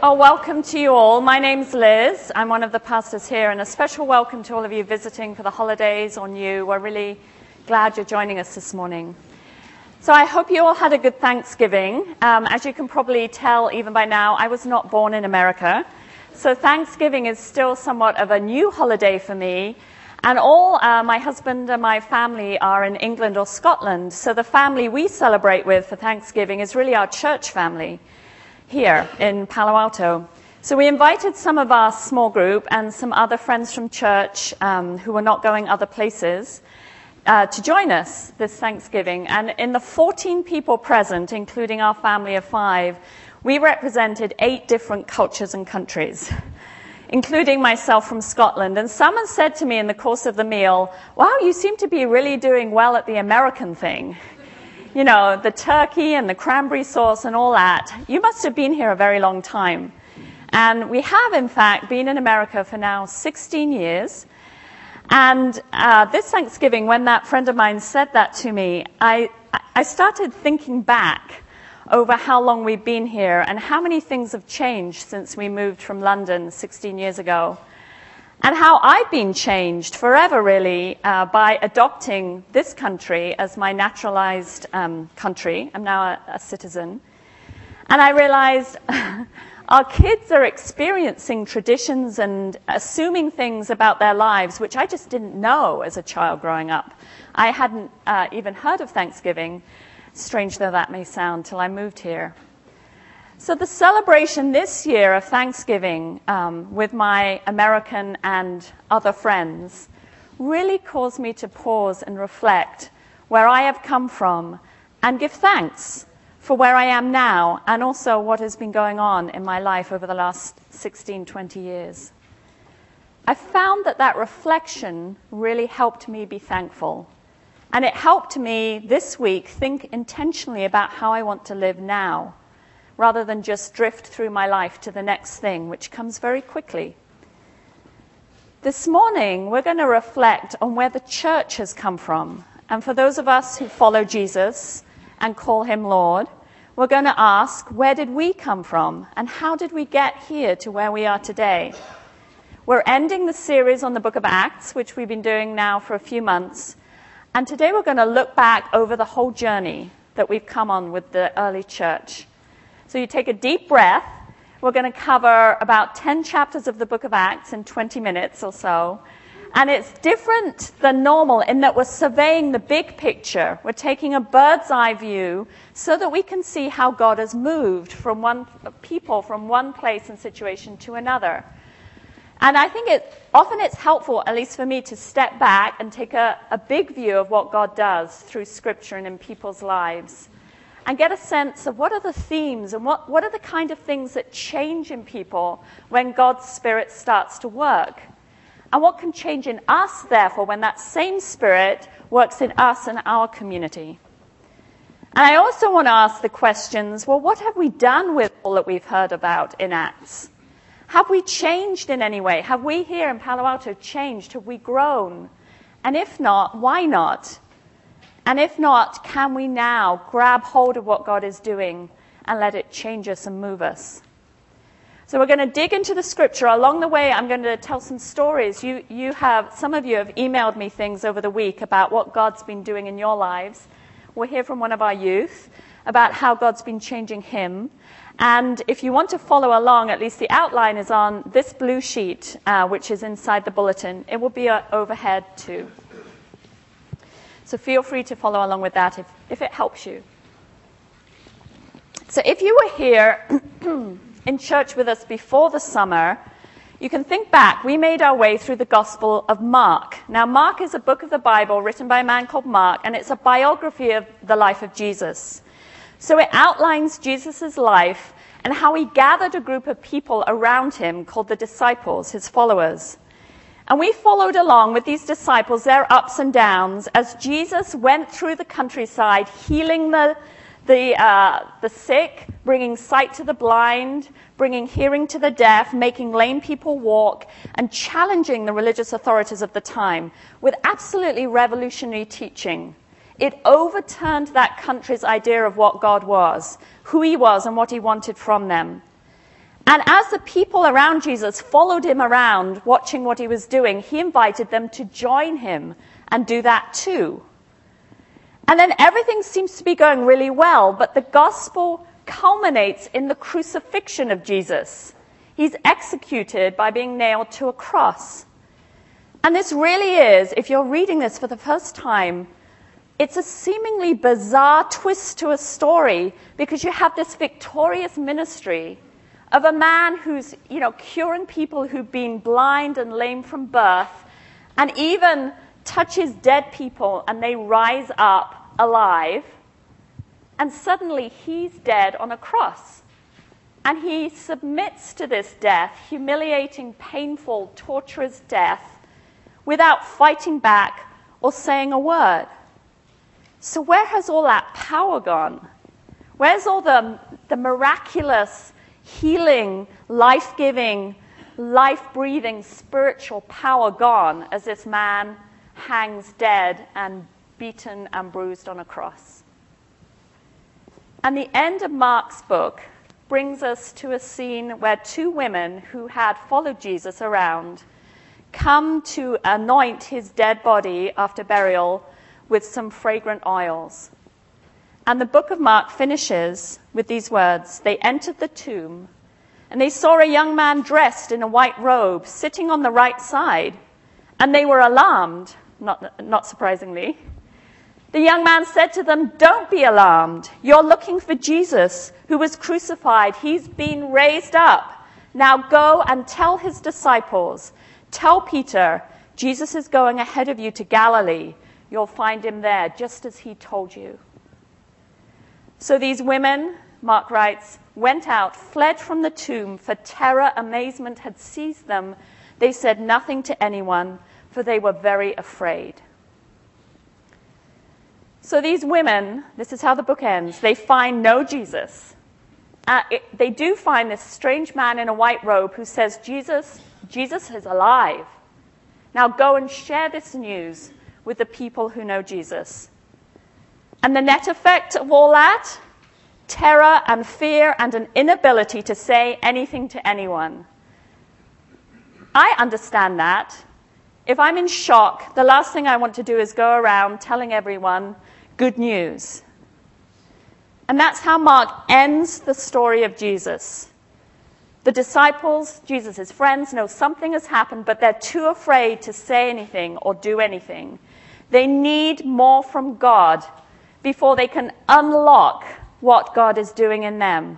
Oh, welcome to you all. My name's Liz. I'm one of the pastors here, and a special welcome to all of you visiting for the holidays or new. We're really glad you're joining us this morning. So I hope you all had a good Thanksgiving. As you can probably tell even by now, I was not born in America. So Thanksgiving is still somewhat of a new holiday for me. And all my husband and my family are in England or Scotland. So the family we celebrate with for Thanksgiving is really our church family here in Palo Alto. So we invited some of our small group and some other friends from church who were not going other places to join us this Thanksgiving. And in the 14 people present, including our family of 5, we represented 8 different cultures and countries, including myself from Scotland. And someone said to me in the course of the meal, "Wow, you seem to be really doing well at the American thing. You know, the turkey and the cranberry sauce and all that. You must have been here a very long time." And we have, in fact, been in America for now 16 years. And this Thanksgiving, when that friend of mine said that to me, I started thinking back over how long we've been here and how many things have changed since we moved from London 16 years ago. And how I've been changed forever, really, by adopting this country as my naturalized country. I'm now a citizen. And I realized our kids are experiencing traditions and assuming things about their lives, which I just didn't know as a child growing up. I hadn't even heard of Thanksgiving, strange though that may sound, till I moved here. So the celebration this year of Thanksgiving with my American and other friends really caused me to pause and reflect where I have come from and give thanks for where I am now and also what has been going on in my life over the last 16, 20 years. I found that reflection really helped me be thankful. And it helped me this week think intentionally about how I want to live now, rather than just drift through my life to the next thing, which comes very quickly. This morning, we're going to reflect on where the church has come from. And for those of us who follow Jesus and call him Lord, we're going to ask, where did we come from? And how did we get here to where we are today? We're ending the series on the book of Acts, which we've been doing now for a few months. And today we're going to look back over the whole journey that we've come on with the early church. So you take a deep breath. We're going to cover about 10 chapters of the book of Acts in 20 minutes or so. And it's different than normal in that we're surveying the big picture. We're taking a bird's eye view so that we can see how God has moved from one place and situation to another. And I think often it's helpful, at least for me, to step back and take a big view of what God does through Scripture and in people's lives, and get a sense of what are the themes and what are the kind of things that change in people when God's Spirit starts to work. And what can change in us, therefore, when that same Spirit works in us and our community. And I also want to ask the questions, well, what have we done with all that we've heard about in Acts? Have we changed in any way? Have we here in Palo Alto changed? Have we grown? And if not, why not? And if not, can we now grab hold of what God is doing and let it change us and move us? So we're going to dig into the Scripture. Along the way, I'm going to tell some stories. Some of you have emailed me things over the week about what God's been doing in your lives. We'll hear from one of our youth about how God's been changing him. And if you want to follow along, at least the outline is on this blue sheet, which is inside the bulletin. It will be overhead too. So feel free to follow along with that if it helps you. So if you were here in church with us before the summer, you can think back. We made our way through the Gospel of Mark. Now, Mark is a book of the Bible written by a man called Mark, and it's a biography of the life of Jesus. So it outlines Jesus' life and how he gathered a group of people around him called the disciples, his followers. And we followed along with these disciples, their ups and downs, as Jesus went through the countryside, healing the sick, bringing sight to the blind, bringing hearing to the deaf, making lame people walk, and challenging the religious authorities of the time with absolutely revolutionary teaching. It overturned that country's idea of what God was, who he was, and what he wanted from them. And as the people around Jesus followed him around, watching what he was doing, he invited them to join him and do that too. And then everything seems to be going really well, but the gospel culminates in the crucifixion of Jesus. He's executed by being nailed to a cross. And this really is, if you're reading this for the first time, it's a seemingly bizarre twist to a story, because you have this victorious ministry of a man who's, curing people who've been blind and lame from birth, and even touches dead people and they rise up alive, and suddenly he's dead on a cross. And he submits to this death, humiliating, painful, torturous death, without fighting back or saying a word. So where has all that power gone? Where's all the miraculous, healing, life-giving, life-breathing spiritual power gone as this man hangs dead and beaten and bruised on a cross? And the end of Mark's book brings us to a scene where two women who had followed Jesus around come to anoint his dead body after burial with some fragrant oils. And the book of Mark finishes with these words: "They entered the tomb, and they saw a young man dressed in a white robe sitting on the right side, and they were alarmed," not surprisingly. The young man said to them, "Don't be alarmed. You're looking for Jesus, who was crucified. He's been raised up. Now go and tell his disciples, tell Peter, Jesus is going ahead of you to Galilee. You'll find him there, just as he told you." So these women, Mark writes, went out, fled from the tomb, for terror, amazement had seized them. They said nothing to anyone, for they were very afraid. So these women, this is how the book ends, they find no Jesus. They do find this strange man in a white robe who says, Jesus is alive. Now go and share this news with the people who know Jesus. And the net effect of all that? Terror and fear and an inability to say anything to anyone. I understand that. If I'm in shock, the last thing I want to do is go around telling everyone good news. And that's how Mark ends the story of Jesus. The disciples, Jesus' friends, know something has happened, but they're too afraid to say anything or do anything. They need more from God before they can unlock what God is doing in them.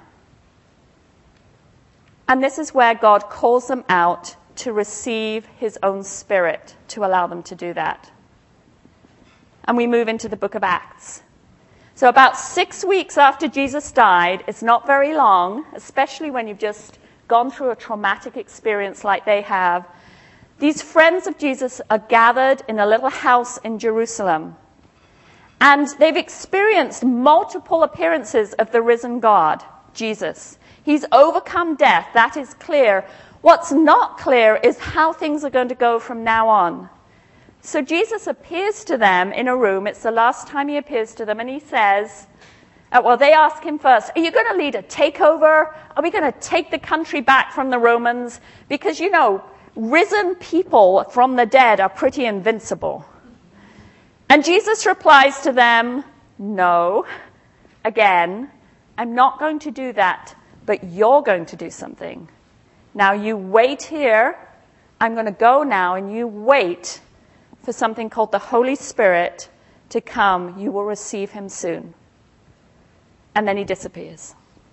And this is where God calls them out to receive his own Spirit to allow them to do that. And we move into the book of Acts. So about 6 weeks after Jesus died, it's not very long, especially when you've just gone through a traumatic experience like they have, these friends of Jesus are gathered in a little house in Jerusalem. And they've experienced multiple appearances of the risen God, Jesus. He's overcome death, that is clear. What's not clear is how things are going to go from now on. So Jesus appears to them in a room. It's the last time he appears to them, and he says, they ask him first, are you going to lead a takeover? Are we going to take the country back from the Romans? Because, risen people from the dead are pretty invincible. And Jesus replies to them, no, again, I'm not going to do that, but you're going to do something. Now you wait here. I'm going to go now, and you wait for something called the Holy Spirit to come. You will receive him soon. And then he disappears.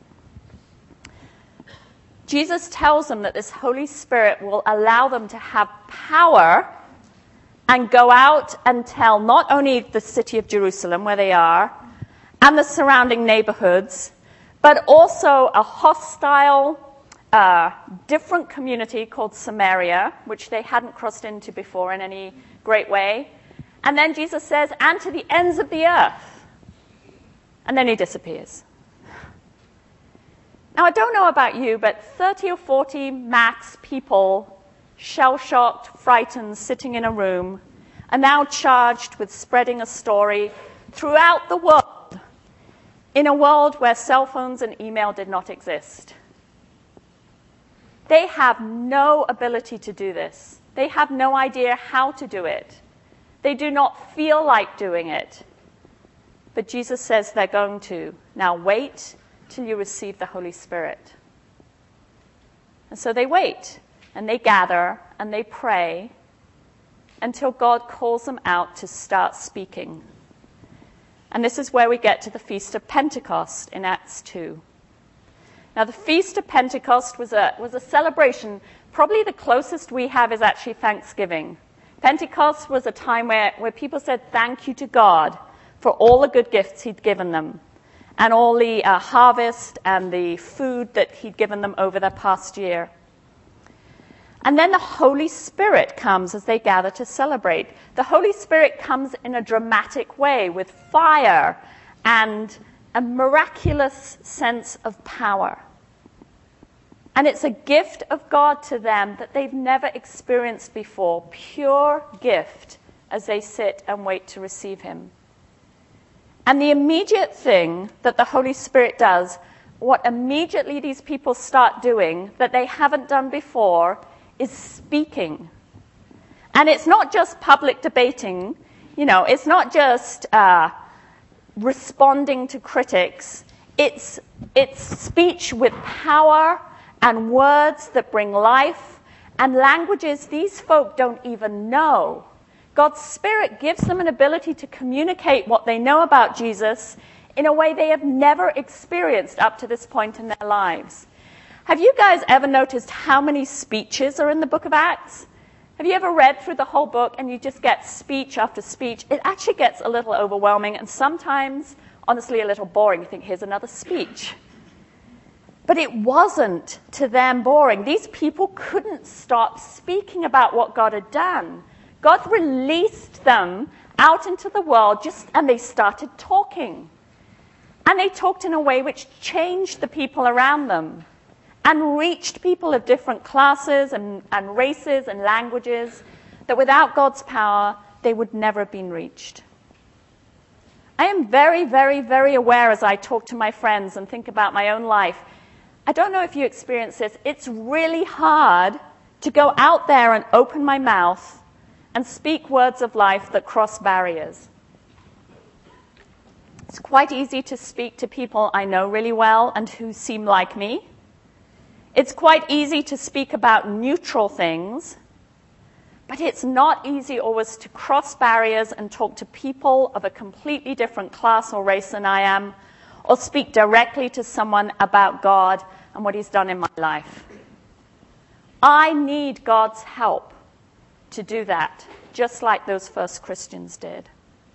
Jesus tells them that this Holy Spirit will allow them to have power and go out and tell not only the city of Jerusalem where they are and the surrounding neighborhoods, but also a hostile, different community called Samaria, which they hadn't crossed into before in any great way. And then Jesus says, and to the ends of the earth. And then he disappears. Now, I don't know about you, but 30 or 40 max people, shell-shocked, frightened, sitting in a room, are now charged with spreading a story throughout the world, in a world where cell phones and email did not exist. They have no ability to do this. They have no idea how to do it. They do not feel like doing it. But Jesus says they're going to. Now wait till you receive the Holy Spirit. And so they wait, and they gather, and they pray until God calls them out to start speaking. And this is where we get to the Feast of Pentecost in Acts 2. Now, the Feast of Pentecost was a celebration. Probably the closest we have is actually Thanksgiving. Pentecost was a time where people said thank you to God for all the good gifts he'd given them and all the harvest and the food that he'd given them over the past year. And then the Holy Spirit comes as they gather to celebrate. The Holy Spirit comes in a dramatic way with fire and a miraculous sense of power. And it's a gift of God to them that they've never experienced before, pure gift as they sit and wait to receive him. And the immediate thing that the Holy Spirit does, what immediately these people start doing that they haven't done before, is speaking. And it's not just public debating, it's not just responding to critics. It's speech with power and words that bring life and languages these folk don't even know. God's Spirit gives them an ability to communicate what they know about Jesus in a way they have never experienced up to this point in their lives. Have you guys ever noticed how many speeches are in the book of Acts? Have you ever read through the whole book and you just get speech after speech? It actually gets a little overwhelming and sometimes, honestly, a little boring. You think, here's another speech. But it wasn't to them boring. These people couldn't stop speaking about what God had done. God released them out into the world and they started talking. And they talked in a way which changed the people around them and reached people of different classes and races and languages that without God's power, they would never have been reached. I am very, very, very aware as I talk to my friends and think about my own life. I don't know if you experience this. It's really hard to go out there and open my mouth and speak words of life that cross barriers. It's quite easy to speak to people I know really well and who seem like me. It's quite easy to speak about neutral things, but it's not easy always to cross barriers and talk to people of a completely different class or race than I am, or speak directly to someone about God and what he's done in my life. I need God's help to do that, just like those first Christians did.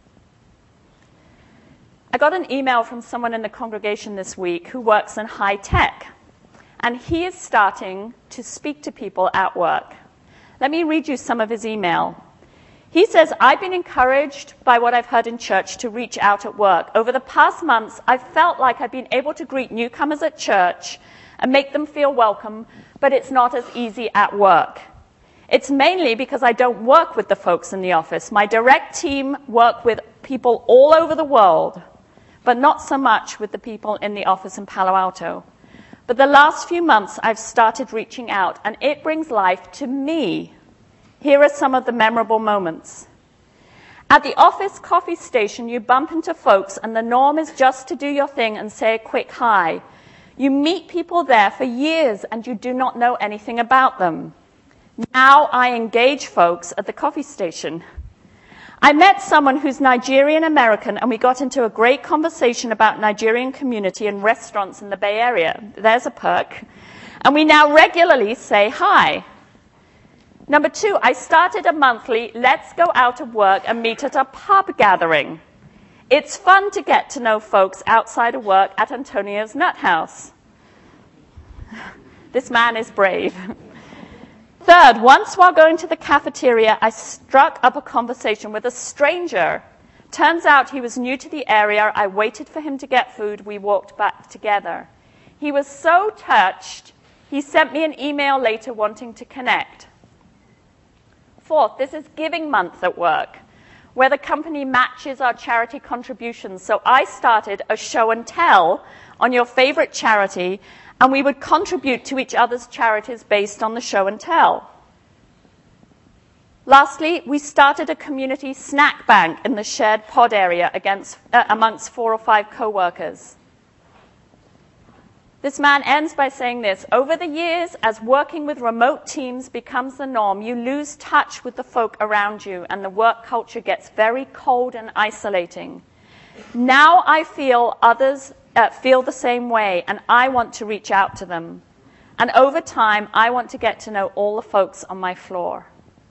I got an email from someone in the congregation this week who works in high tech. And he is starting to speak to people at work. Let me read you some of his email. He says, I've been encouraged by what I've heard in church to reach out at work. Over the past months, I've felt like I've been able to greet newcomers at church and make them feel welcome, but it's not as easy at work. It's mainly because I don't work with the folks in the office. My direct team work with people all over the world, but not so much with the people in the office in Palo Alto. But the last few months, I've started reaching out, and it brings life to me. Here are some of the memorable moments. At the office coffee station, you bump into folks, and the norm is just to do your thing and say a quick hi. You meet people there for years, and you do not know anything about them. Now I engage folks at the coffee station. I met someone who's Nigerian American, and we got into a great conversation about Nigerian community and restaurants in the Bay Area. There's a perk. And we now regularly say hi. Number 2, I started a monthly let's go out of work and meet at a pub gathering. It's fun to get to know folks outside of work at Antonio's Nut House. This man is brave. 3rd, once while going to the cafeteria, I struck up a conversation with a stranger. Turns out he was new to the area. I waited for him to get food. We walked back together. He was so touched, he sent me an email later wanting to connect. 4th, this is Giving Month at work, where the company matches our charity contributions. So I started a show and tell on your favorite charity, And we would contribute to each other's charities based on the show and tell. Lastly, we started a community snack bank in the shared pod area amongst 4 or 5 co-workers. This man ends by saying this: over the years, as working with remote teams becomes the norm, you lose touch with the folk around you and the work culture gets very cold and isolating. Now I feel others feel the same way, and I want to reach out to them. And over time, I want to get to know all the folks on my floor.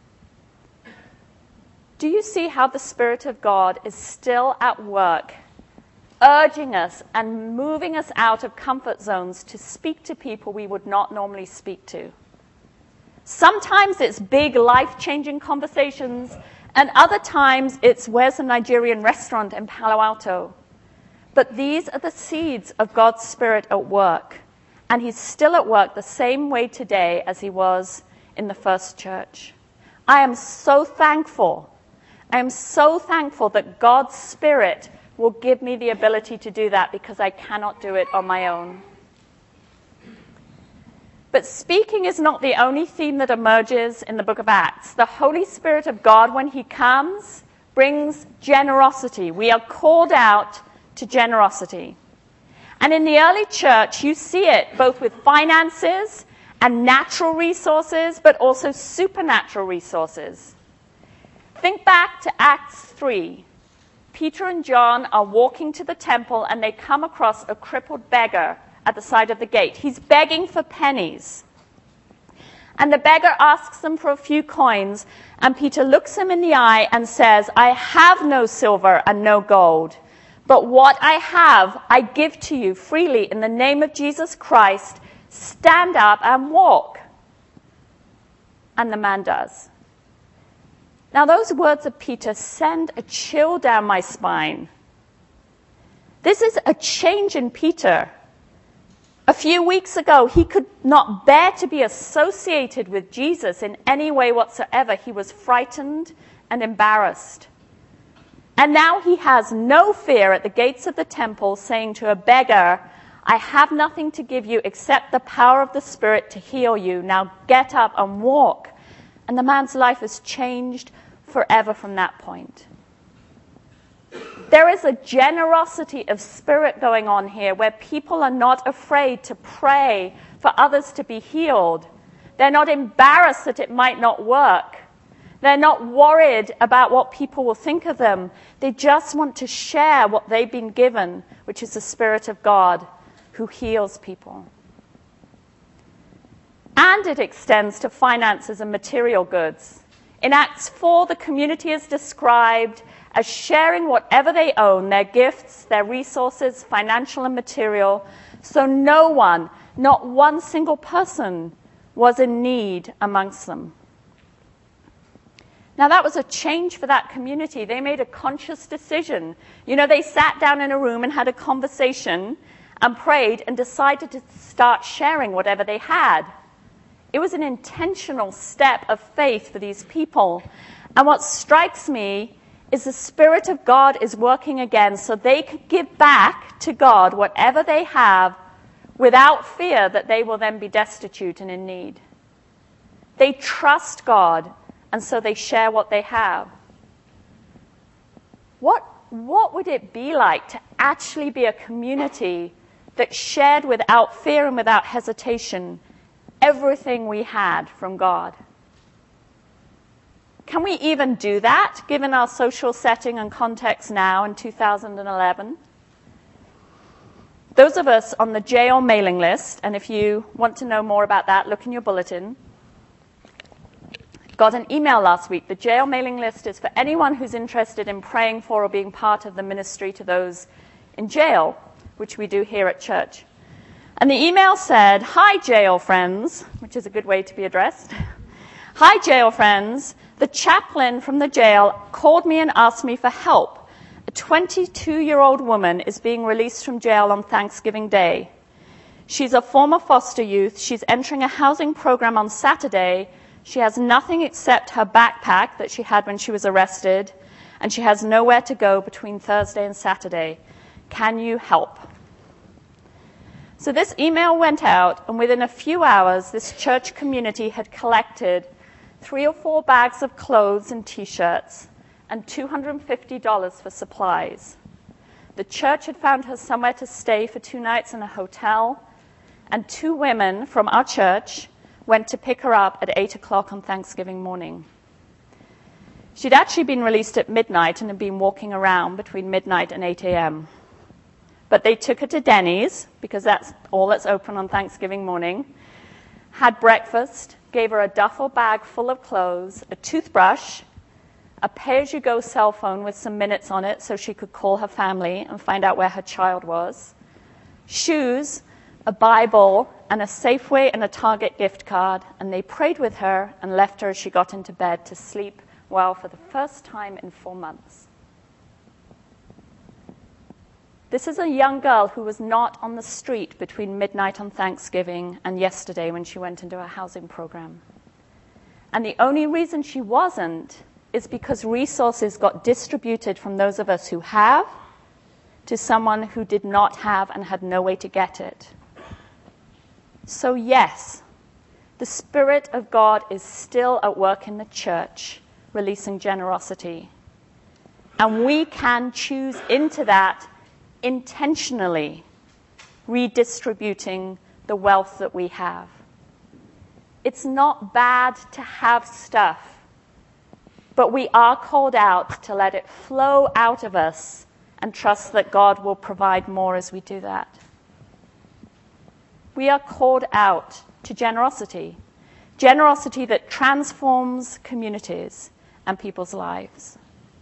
Do you see how the Spirit of God is still at work, urging us and moving us out of comfort zones to speak to people we would not normally speak to? Sometimes it's big, life-changing conversations, and other times it's, where's the Nigerian restaurant in Palo Alto? But these are the seeds of God's Spirit at work, and he's still at work the same way today as he was in the first church. I am so thankful. I am so thankful that God's Spirit will give me the ability to do that, because I cannot do it on my own. But speaking is not the only theme that emerges in the book of Acts. The Holy Spirit of God, when he comes, brings generosity. We are called out to generosity. And in the early church, you see it both with finances and natural resources, but also supernatural resources. Think back to Acts 3. Peter and John are walking to the temple, and they come across a crippled beggar at the side of the gate. He's begging for pennies. And the beggar asks them for a few coins, and Peter looks him in the eye and says, I have no silver and no gold, but what I have I give to you freely in the name of Jesus Christ. Stand up and walk. And the man does. Now, those words of Peter send a chill down my spine. This is a change in Peter. A few weeks ago, he could not bear to be associated with Jesus in any way whatsoever. He was frightened and embarrassed. And now he has no fear at the gates of the temple, saying to a beggar, I have nothing to give you except the power of the Spirit to heal you. Now get up and walk. And the man's life has changed forever from that point. There is a generosity of spirit going on here where people are not afraid to pray for others to be healed. They're not embarrassed that it might not work. They're not worried about what people will think of them. They just want to share what they've been given, which is the Spirit of God who heals people. And it extends to finances and material goods. In Acts 4, the community is described as sharing whatever they own, their gifts, their resources, financial and material, so no one, not one single person, was in need amongst them. Now, that was a change for that community. They made a conscious decision. You know, they sat down in a room and had a conversation and prayed and decided to start sharing whatever they had. It was an intentional step of faith for these people. And what strikes me is the Spirit of God is working again so they could give back to God whatever they have without fear that they will then be destitute and in need. They trust God, and so they share what they have. What would it be like to actually be a community that shared without fear and without hesitation everything we had from God? Can we even do that, given our social setting and context now in 2011? Those of us on the JL mailing list, and if you want to know more about that, look in your bulletin, got an email last week. The JL mailing list is for anyone who's interested in praying for or being part of the ministry to those in jail, which we do here at church. And the email said, Hi, jail friends, which is a good way to be addressed. Hi, jail friends. The chaplain from the jail called me and asked me for help. A 22-year-old woman is being released from jail on Thanksgiving Day. She's a former foster youth. She's entering a housing program on Saturday. She has nothing except her backpack that she had when she was arrested, and she has nowhere to go between Thursday and Saturday. Can you help? So this email went out, and within a few hours, this church community had collected 3 or 4 bags of clothes and T-shirts and $250 for supplies. The church had found her somewhere to stay for 2 nights in a hotel, and 2 women from our church went to pick her up at 8 o'clock on Thanksgiving morning. She'd actually been released at midnight and had been walking around between midnight and 8 a.m. But they took her to Denny's, because that's all that's open on Thanksgiving morning, had breakfast, gave her a duffel bag full of clothes, a toothbrush, a pay-as-you-go cell phone with some minutes on it so she could call her family and find out where her child was, shoes, a Bible, and a Safeway and a Target gift card, and they prayed with her and left her as she got into bed to sleep well for the first time in 4 months. This is a young girl who was not on the street between midnight on Thanksgiving and yesterday when she went into a housing program. And the only reason she wasn't is because resources got distributed from those of us who have to someone who did not have and had no way to get it. So yes, the Spirit of God is still at work in the church, releasing generosity. And we can choose into that intentionally, redistributing the wealth that we have. It's not bad to have stuff, but we are called out to let it flow out of us and trust that God will provide more as we do that. We are called out to generosity, generosity that transforms communities and people's lives.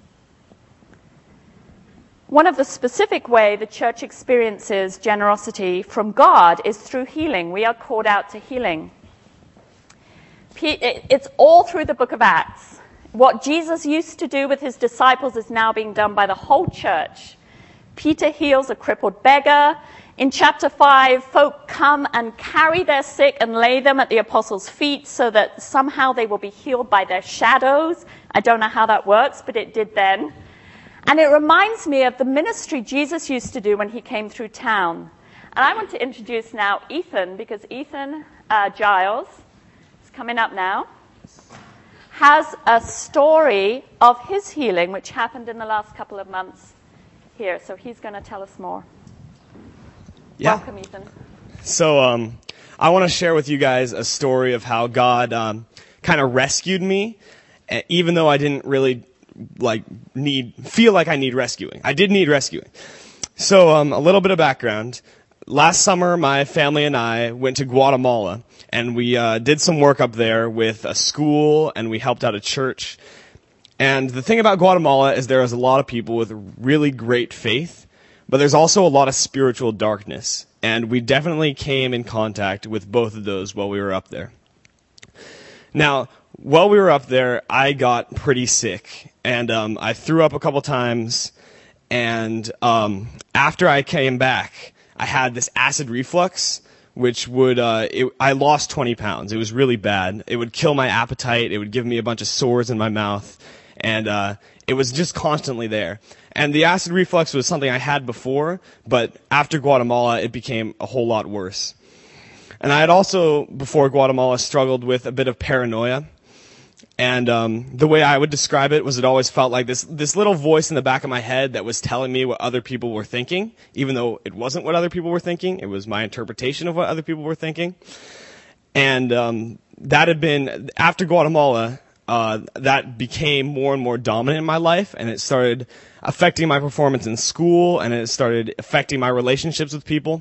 One of the specific ways the church experiences generosity from God is through healing. We are called out to healing. It's all through the book of Acts. What Jesus used to do with his disciples is now being done by the whole church. Peter heals a crippled beggar. In chapter 5, folk come and carry their sick and lay them at the apostles' feet so that somehow they will be healed by their shadows. I don't know how that works, but it did then. And it reminds me of the ministry Jesus used to do when he came through town. And I want to introduce now Ethan, because Ethan Giles is coming up now, has a story of his healing, which happened in the last couple of months here. So he's going to tell us more. Yeah. Welcome, Ethan. So I want to share with you guys a story of how God kind of rescued me, even though I didn't really feel like I need rescuing. I did need rescuing. So a little bit of background. Last summer, my family and I went to Guatemala, and we did some work up there with a school, and we helped out a church. And the thing about Guatemala is there is a lot of people with really great faith, but there's also a lot of spiritual darkness. And we definitely came in contact with both of those while we were up there. Now, while we were up there, I got pretty sick, and I threw up a couple times, and after I came back, I had this acid reflux, which would, I lost 20 pounds. It was really bad. It would kill my appetite. It would give me a bunch of sores in my mouth, and it was just constantly there. And the acid reflux was something I had before, but after Guatemala, it became a whole lot worse. And I had also, before Guatemala, struggled with a bit of paranoia. And the way I would describe it was it always felt like this little voice in the back of my head that was telling me what other people were thinking, even though it wasn't what other people were thinking. It was my interpretation of what other people were thinking. And that had been, after Guatemala, that became more and more dominant in my life, and it started affecting my performance in school, and it started affecting my relationships with people.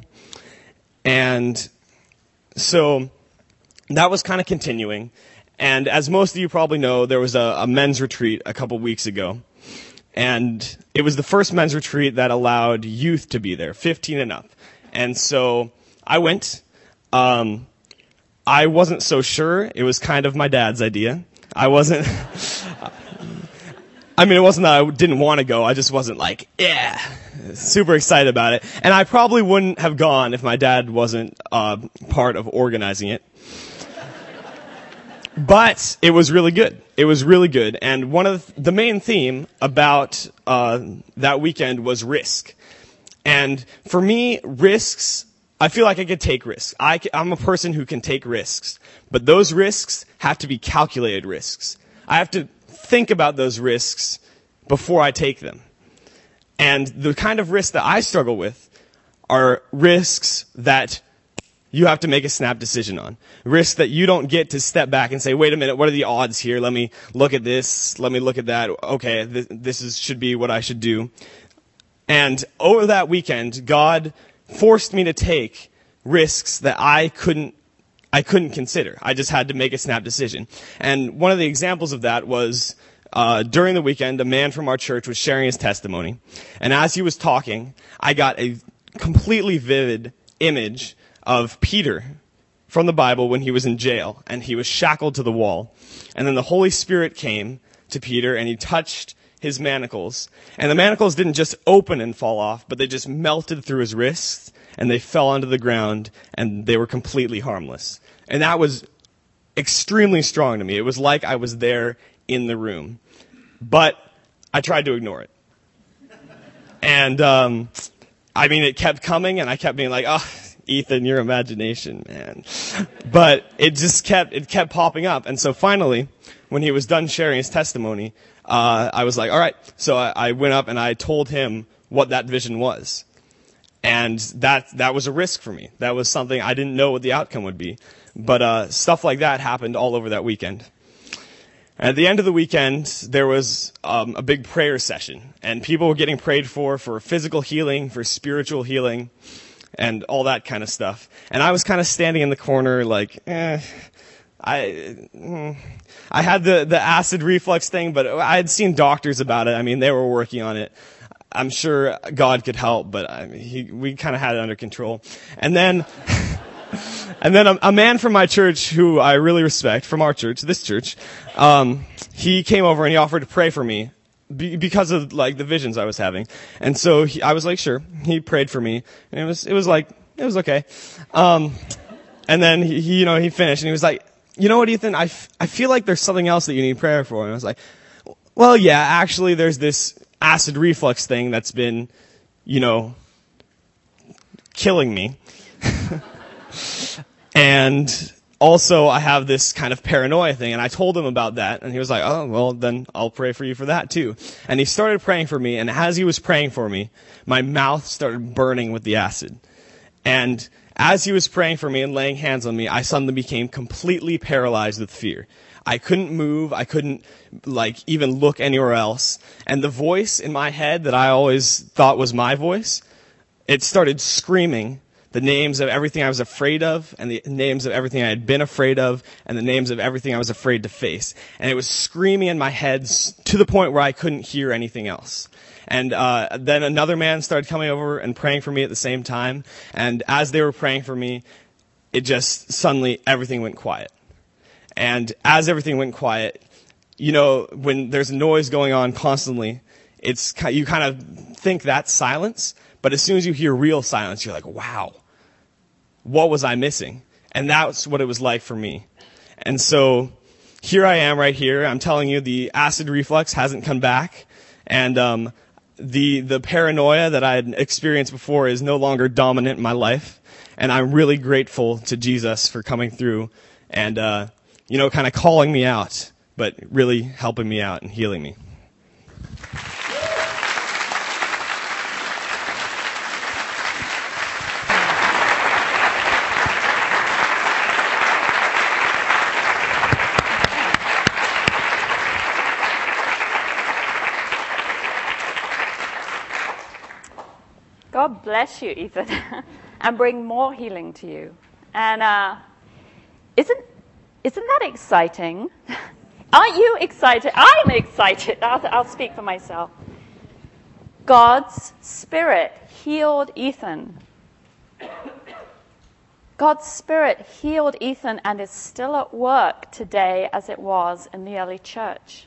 And so that was kind of continuing. And as most of you probably know, there was a men's retreat a couple weeks ago. And it was the first men's retreat that allowed youth to be there, 15 and up. And so I went. I wasn't so sure. It was kind of my dad's idea. I wasn't... it wasn't that I didn't want to go. I just wasn't super excited about it. And I probably wouldn't have gone if my dad wasn't part of organizing it. But it was really good. It was really good. And one of the main theme about that weekend was risk. And for me, risks, I feel like I could take risks. I'm a person who can take risks, but those risks have to be calculated risks. I have to think about those risks before I take them. And the kind of risks that I struggle with are risks that you have to make a snap decision on. Risks that you don't get to step back and say, wait a minute, what are the odds here? Let me look at this. Let me look at that. Okay, this should be what I should do. And over that weekend, God forced me to take risks that I couldn't consider. I just had to make a snap decision. And one of the examples of that was during the weekend, a man from our church was sharing his testimony. And as he was talking, I got a completely vivid image of Peter from the Bible when he was in jail and he was shackled to the wall. And then the Holy Spirit came to Peter and he touched his manacles. And the manacles didn't just open and fall off, but they just melted through his wrists and they fell onto the ground and they were completely harmless. And that was extremely strong to me. It was like I was there in the room. But I tried to ignore it. And, it kept coming and I kept being like, oh, Ethan, your imagination, man. But it kept popping up. And so finally, when he was done sharing his testimony, I was like, all right. So I went up and I told him what that vision was. And that was a risk for me. That was something I didn't know what the outcome would be. But stuff like that happened all over that weekend. At the end of the weekend, there was a big prayer session. And people were getting prayed for physical healing, for spiritual healing, and all that kind of stuff. And I was kind of standing in the corner like, I had the acid reflux thing, but I had seen doctors about it. They were working on it. I'm sure God could help, but we kind of had it under control. And then a man from my church who I really respect, from our church, this church, he came over and he offered to pray for me because of the visions I was having. And so I was like, sure. He prayed for me and it was okay. And then he finished and he was like, you know what, Ethan, I feel like there's something else that you need prayer for. And I was like, well, yeah, actually there's this acid reflux thing that's been, killing me. And also I have this kind of paranoia thing, and I told him about that, and he was like, oh, well, then I'll pray for you for that too. And he started praying for me, and as he was praying for me, my mouth started burning with the acid. And as he was praying for me and laying hands on me, I suddenly became completely paralyzed with fear. I couldn't move. I couldn't, even look anywhere else. And the voice in my head that I always thought was my voice, it started screaming the names of everything I was afraid of, and the names of everything I had been afraid of, and the names of everything I was afraid to face. And it was screaming in my head to the point where I couldn't hear anything else. And then another man started coming over and praying for me at the same time. And as they were praying for me, it just suddenly everything went quiet. And as everything went quiet, when there's noise going on constantly, you kind of think that's silence. But as soon as you hear real silence, you're like, wow, what was I missing? And that's what it was like for me. And so here I am right here. I'm telling you, the acid reflux hasn't come back. And the paranoia that I had experienced before is no longer dominant in my life. And I'm really grateful to Jesus for coming through and, kind of calling me out, but really helping me out and healing me. God bless you, Ethan, and bring more healing to you. And isn't that exciting? Aren't you excited? I'm excited. I'll speak for myself. God's Spirit healed Ethan. God's Spirit healed Ethan and is still at work today as it was in the early church.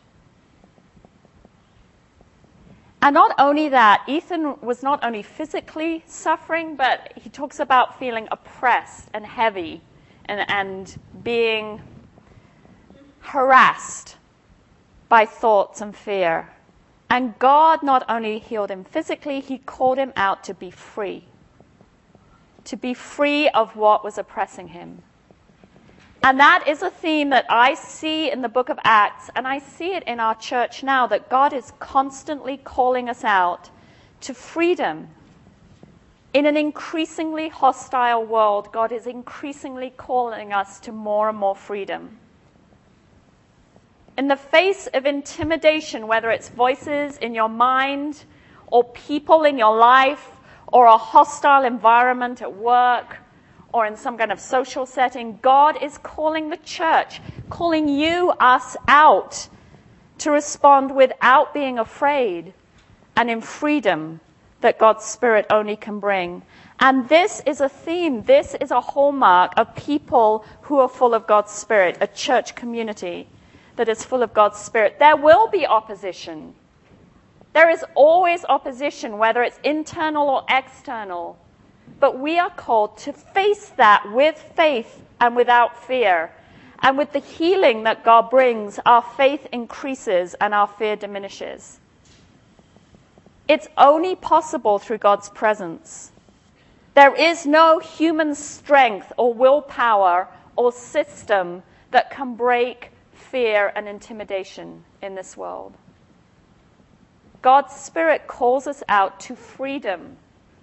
And not only that, Ethan was not only physically suffering, but he talks about feeling oppressed and heavy and being harassed by thoughts and fear. And God not only healed him physically, he called him out to be free. to be free of what was oppressing him. And that is a theme that I see in the book of Acts, and I see it in our church now, that God is constantly calling us out to freedom. In an increasingly hostile world, God is increasingly calling us to more and more freedom. In the face of intimidation, whether it's voices in your mind or people in your life or a hostile environment at work or in some kind of social setting, God is calling the church, calling you, us out to respond without being afraid and in freedom that God's Spirit only can bring. And this is a theme, this is a hallmark of people who are full of God's Spirit, a church community that is full of God's Spirit. There will be opposition. There is always opposition, whether it's internal or external. But we are called to face that with faith and without fear. And with the healing that God brings, our faith increases and our fear diminishes. It's only possible through God's presence. There is no human strength or willpower or system that can break fear and intimidation in this world. God's Spirit calls us out to freedom.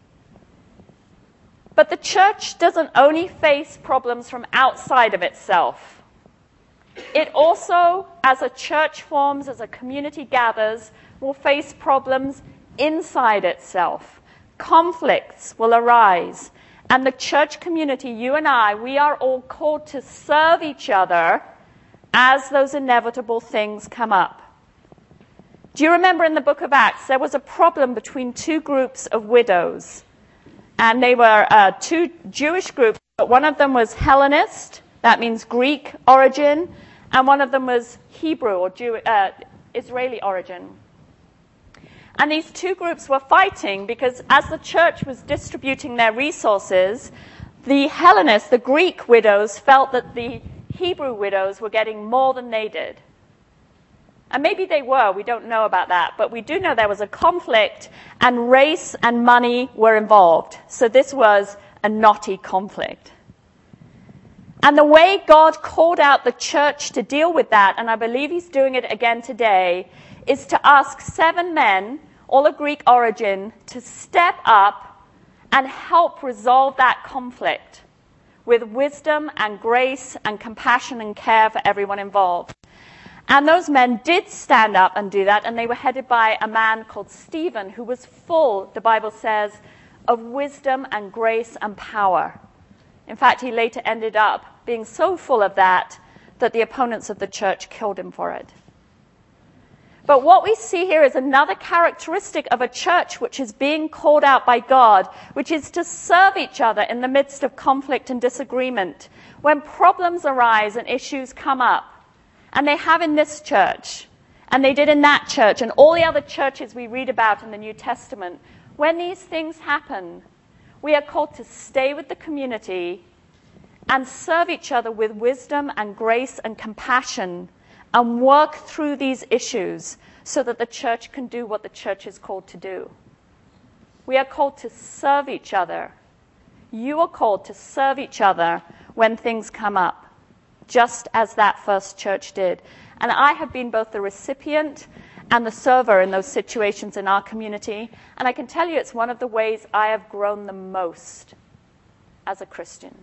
But the church doesn't only face problems from outside of itself. It also, as a church forms, as a community gathers, will face problems inside itself. Conflicts will arise. And the church community, you and I, we are all called to serve each other as those inevitable things come up. Do you remember in the book of Acts, there was a problem between two groups of widows? And they were two Jewish groups, but one of them was Hellenist, that means Greek origin, and one of them was Hebrew or Israeli origin. And these two groups were fighting because as the church was distributing their resources, the Hellenists, the Greek widows, felt that the Hebrew widows were getting more than they did. And maybe they were, we don't know about that, but we do know there was a conflict and race and money were involved. So this was a knotty conflict. And the way God called out the church to deal with that, and I believe he's doing it again today, is to ask 7 men, all of Greek origin, to step up and help resolve that conflict with wisdom and grace and compassion and care for everyone involved. And those men did stand up and do that, and they were headed by a man called Stephen, who was full, the Bible says, of wisdom and grace and power. In fact, he later ended up being so full of that that the opponents of the church killed him for it. But what we see here is another characteristic of a church which is being called out by God, which is to serve each other in the midst of conflict and disagreement. When problems arise and issues come up, and they have in this church, and they did in that church, and all the other churches we read about in the New Testament, when these things happen, we are called to stay with the community and serve each other with wisdom and grace and compassion and work through these issues so that the church can do what the church is called to do. We are called to serve each other. You are called to serve each other when things come up, just as that first church did. And I have been both the recipient and the server in those situations in our community. And I can tell you it's one of the ways I have grown the most as a Christian.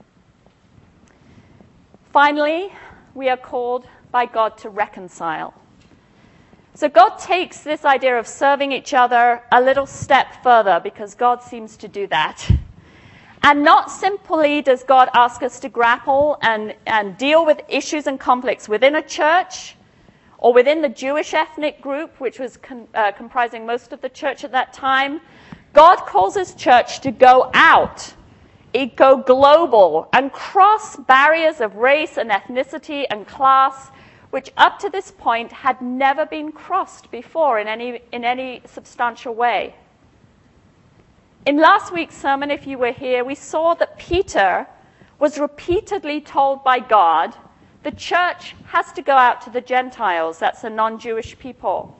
Finally, we are called by God to reconcile. So God takes this idea of serving each other a little step further, because God seems to do that. And not simply does God ask us to grapple and deal with issues and conflicts within a church or within the Jewish ethnic group, which was comprising most of the church at that time. God calls his church to go out, go global, and cross barriers of race and ethnicity and class, which up to this point had never been crossed before in any substantial way. In last week's sermon, if you were here, we saw that Peter was repeatedly told by God, the church has to go out to the Gentiles, that's the non-Jewish people.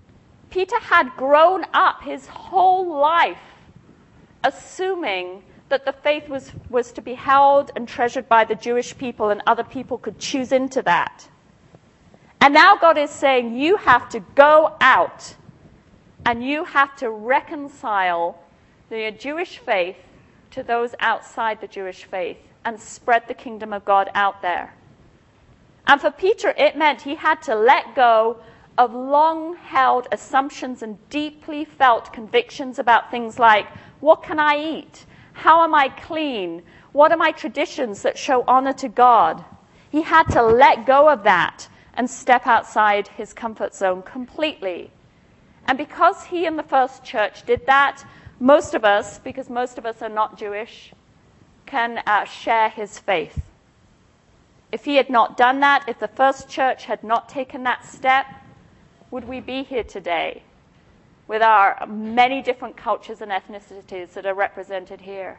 Peter had grown up his whole life assuming that the faith was to be held and treasured by the Jewish people, and other people could choose into that. And now God is saying, you have to go out and you have to reconcile the Jewish faith to those outside the Jewish faith and spread the kingdom of God out there. And for Peter, it meant he had to let go of long-held assumptions and deeply felt convictions about things like, what can I eat? How am I clean? What are my traditions that show honor to God? He had to let go of that and step outside his comfort zone completely. And because he and the first church did that, most of us, because most of us are not Jewish, can share his faith. If he had not done that, if the first church had not taken that step, would we be here today with our many different cultures and ethnicities that are represented here?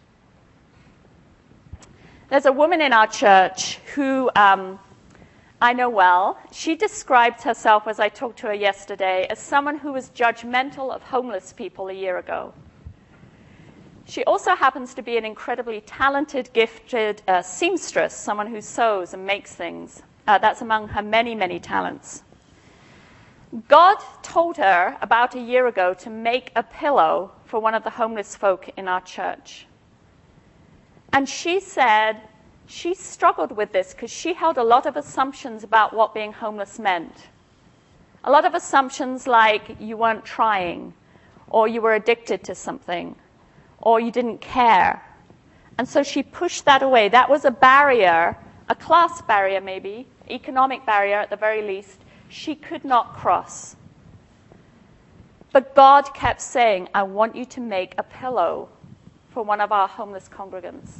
There's a woman in our church who I know well. She described herself, as I talked to her yesterday, as someone who was judgmental of homeless people a year ago. She also happens to be an incredibly talented, gifted seamstress, someone who sews and makes things. That's among her many, many talents. God told her about a year ago to make a pillow for one of the homeless folk in our church. And she said she struggled with this because she held a lot of assumptions about what being homeless meant. A lot of assumptions like you weren't trying, or you were addicted to something, or you didn't care. And so she pushed that away. That was a barrier, a class barrier maybe, economic barrier at the very least, she could not cross. But God kept saying, I want you to make a pillow for one of our homeless congregants.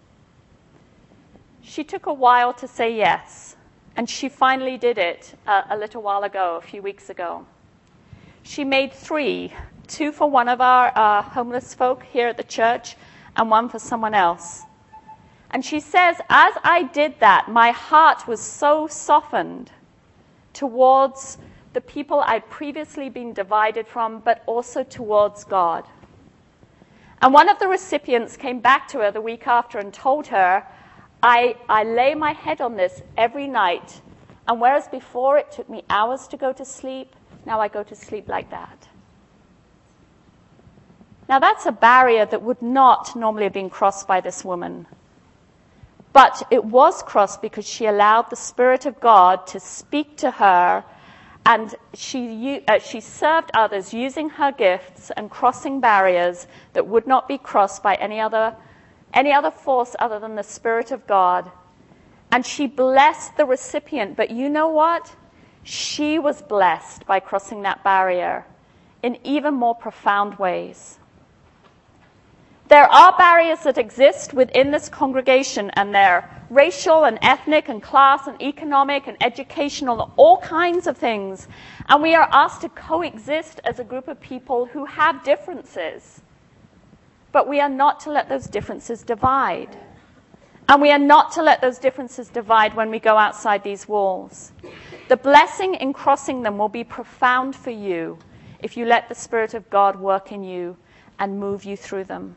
She took a while to say yes, and she finally did it a little while ago, a few weeks ago. She made 3, 2 for one of our homeless folk here at the church, and 1 for someone else. And she says, as I did that, my heart was so softened towards the people I'd previously been divided from, but also towards God. And one of the recipients came back to her the week after and told her, I lay my head on this every night, and whereas before it took me hours to go to sleep, now I go to sleep like that. Now that's a barrier that would not normally have been crossed by this woman. But it was crossed because she allowed the Spirit of God to speak to her, and she served others using her gifts and crossing barriers that would not be crossed by any other force other than the Spirit of God. And she blessed the recipient, but you know what? She was blessed by crossing that barrier in even more profound ways. There are barriers that exist within this congregation, and they're racial and ethnic and class and economic and educational, all kinds of things. And we are asked to coexist as a group of people who have differences. But we are not to let those differences divide. And we are not to let those differences divide when we go outside these walls. The blessing in crossing them will be profound for you if you let the Spirit of God work in you and move you through them.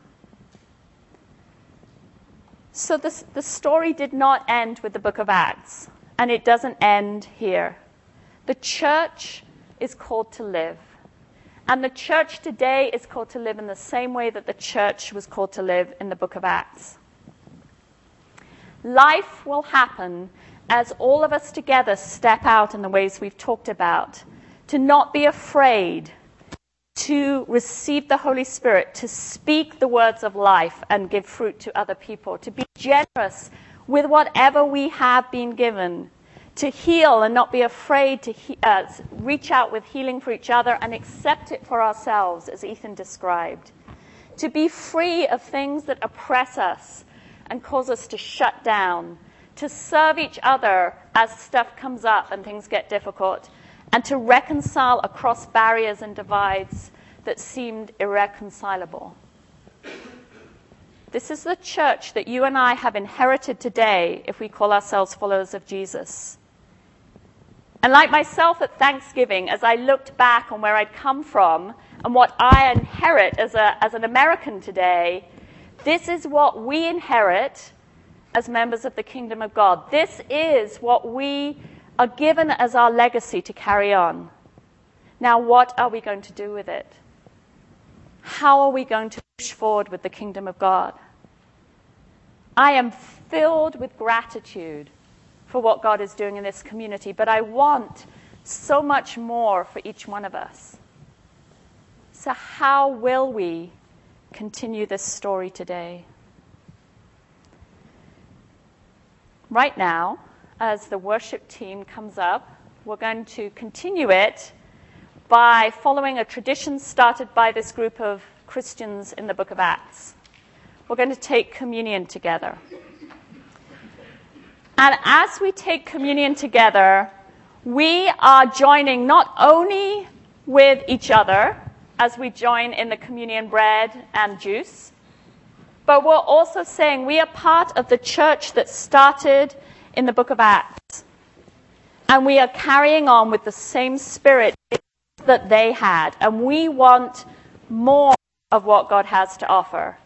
So the story did not end with the book of Acts, and it doesn't end here. The church is called to live. And the church today is called to live in the same way that the church was called to live in the book of Acts. Life will happen as all of us together step out in the ways we've talked about, to not be afraid, to receive the Holy Spirit, to speak the words of life and give fruit to other people, to be generous with whatever we have been given, to heal and not be afraid to reach out with healing for each other and accept it for ourselves, as Ethan described, to be free of things that oppress us and cause us to shut down, to serve each other as stuff comes up and things get difficult, and to reconcile across barriers and divides that seemed irreconcilable. This is the church that you and I have inherited today if we call ourselves followers of Jesus. And like myself at Thanksgiving, as I looked back on where I'd come from and what I inherit as an American today, This is what we inherit as members of the kingdom of God. This is what we are given as our legacy to carry on. Now, what are we going to do with it? How are we going to push forward with the kingdom of God? I am filled with gratitude for what God is doing in this community, but I want so much more for each one of us. So how will we continue this story today? Right now, as the worship team comes up, we're going to continue it by following a tradition started by this group of Christians in the book of Acts. We're going to take communion together. And as we take communion together, we are joining not only with each other as we join in the communion bread and juice, but we're also saying we are part of the church that started in the book of Acts. And we are carrying on with the same spirit that they had. And we want more of what God has to offer.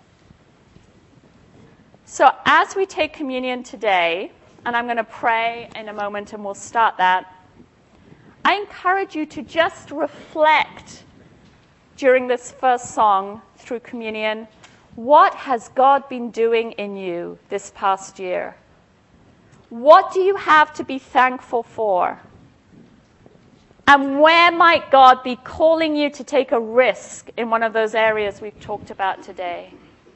So as we take communion today, and I'm going to pray in a moment and we'll start that, I encourage you to just reflect during this first song through communion, what has God been doing in you this past year? What do you have to be thankful for? And where might God be calling you to take a risk in one of those areas we've talked about today?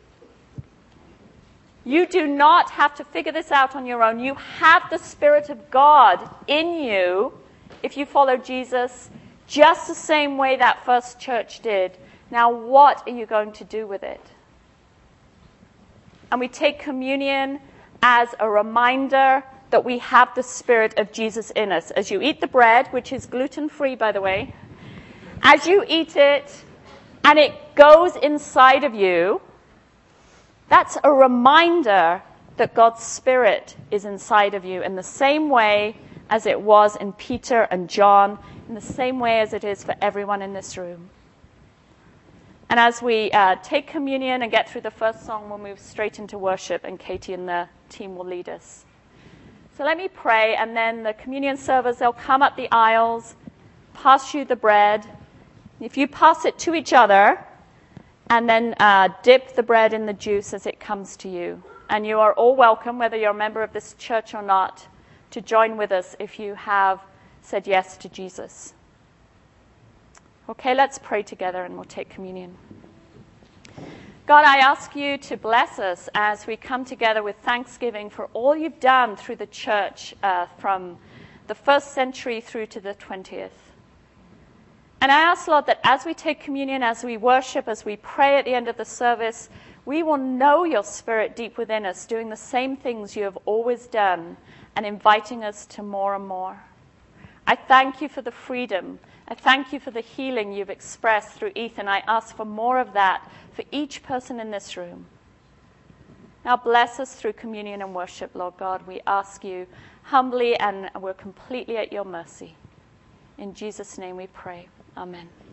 You do not have to figure this out on your own. You have the Spirit of God in you if you follow Jesus, just the same way that first church did. Now, what are you going to do with it? And we take communion as a reminder that we have the Spirit of Jesus in us. As you eat the bread, which is gluten-free, by the way, as you eat it and it goes inside of you, that's a reminder that God's Spirit is inside of you in the same way as it was in Peter and John, in the same way as it is for everyone in this room. And as we take communion and get through the first song, we'll move straight into worship, and Katie and the team will lead us. So let me pray, and then the communion servers, they'll come up the aisles, pass you the bread. If you pass it to each other, and then dip the bread in the juice as it comes to you. And you are all welcome, whether you're a member of this church or not, to join with us if you have said yes to Jesus. Okay, let's pray together and we'll take communion. God, I ask you to bless us as we come together with thanksgiving for all you've done through the church from the first century through to the 20th. And I ask, Lord, that as we take communion, as we worship, as we pray at the end of the service, we will know your Spirit deep within us, doing the same things you have always done and inviting us to more and more. I thank you for the freedom. I thank you for the healing you've expressed through Ethan. I ask for more of that for each person in this room. Now bless us through communion and worship, Lord God. We ask you humbly, and we're completely at your mercy. In Jesus' name we pray. Amen.